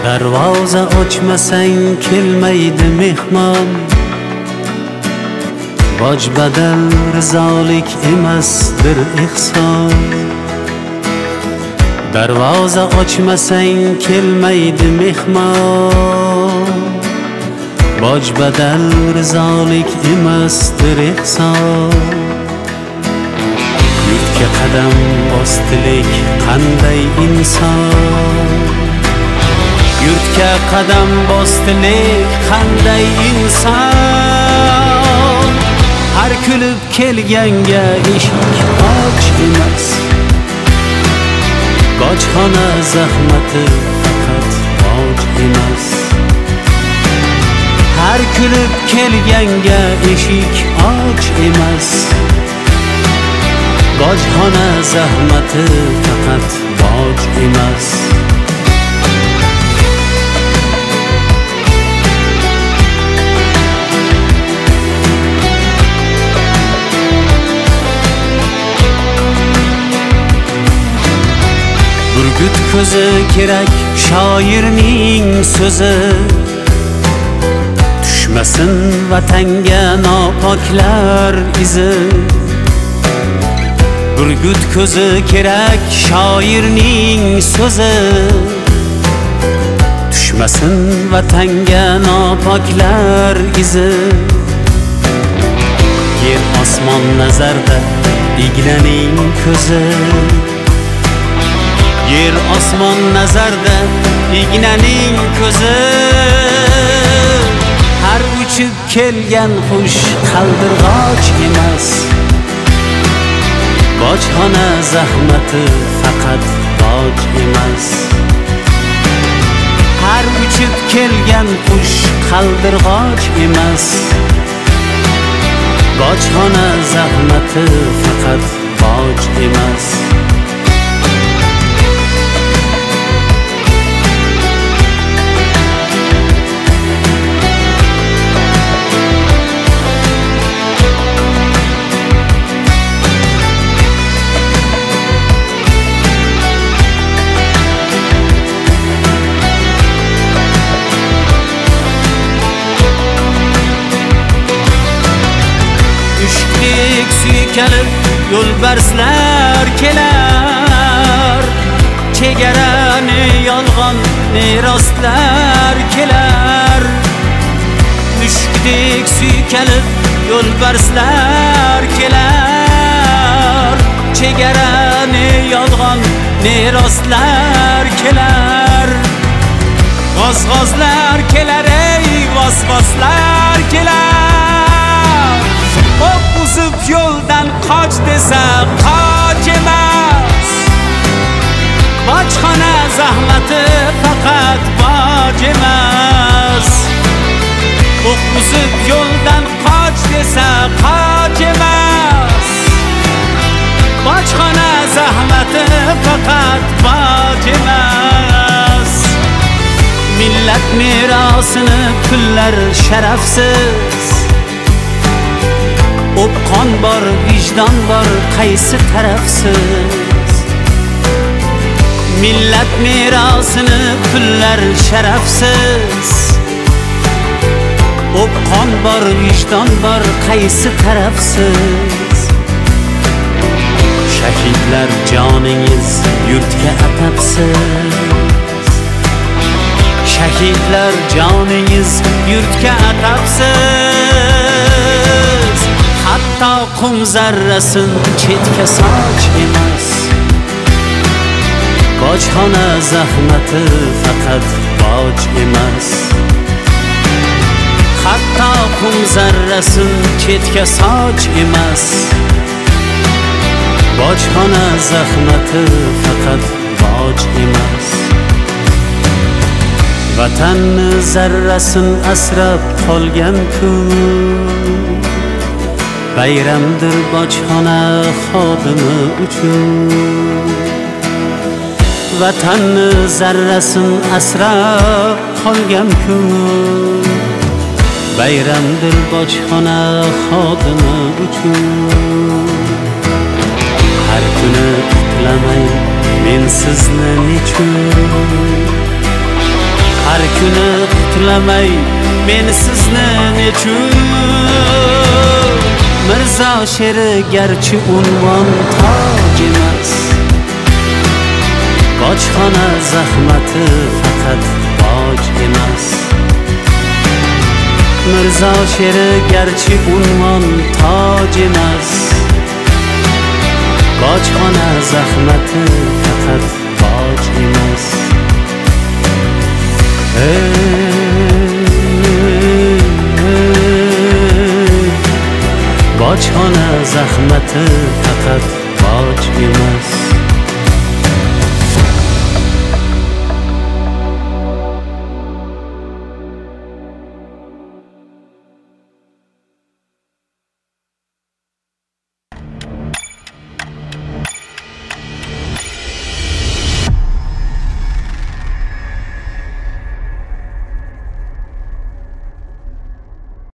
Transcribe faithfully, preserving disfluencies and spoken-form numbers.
darvoza ochmasang kelmaydi mehmon. Boj badal rizolik emasdir ehson. Darvoza ochmasang kelmaydi mehmon. Boj badal rizolik emasdir ehson. Yurtga qadam bosdilik qanday inson. Yurtga qadam bosdilik qanday inson. Har kulib kelganga eshik och emas. Bojxona zahmati faqat boj emas. Har kulib kelganga eshik och emas. Bojxona zahmati faqat boj emas. Burgut ko'zi kerak shoirning so'zi. Tushmasin vatanga nopoklar izi. Burgut ko'zi kerak shoirning so'zi. Tushmasin vatanga nopoklar izi. Yer osmon nazarda ignaning ko'zi. Yer osmon nazarda ignaning ko'zi. Har uchib kelgan xush qaldirg'och emas. Bojxona zahmati faqat boj emas. Har uchib kelgan qush qaldirg'och emas. Bojxona zahmati faqat boj emas. Suykalib yo'lbarslar kelar. Chegarani yolg'on meroslar kelar. Mushukdek suykalib yo'lbarslar kelar. Chegarani yolg'on meroslar kelar. G'oz-g'ozlar kelar, ey vos-voslar kelar. O'quzib yo'ldan qoch desa qoch emas. Bojxona zahmati faqat boj emas. O'quzib yo'ldan qoch desa qoch emas. Bojxona zahmati faqat boj emas. Millat merosini pullar sharafsiz. O'pqon bor, vijdon bor, qaysi tarafsiz? Millat merosini pullar sharafsiz. O'pqon bor, vijdon bor, qaysi tarafsiz? Shahidlar joningiz yurtga atabsiz. Shahidlar joningiz yurtga atabsiz. Hatto qum zarrasin chetga soch emas. Bojxona zahmati faqat boj emas. Hatto qum zarrasin chetga soch emas. Bojxona zahmati faqat boj emas. Vatanni zarrasin asrab qolgan kun. Bayramdir bojxona xodimi uchun. Vatanni zarrasin asrab qolgan kun. Bayramdir bojxona xodimi uchun. Har kuni uxlamay men sizni nechun. har kuni qutlamay men sizni nechun. Mirzo she'ri garchi unvon toj emas, bojxona zahmati faqat boj emas. Mirzo she'ri garchi unvon toj emas, bojxona zahmati faqat boj emas. Bojxona zahmati faqat boj emas.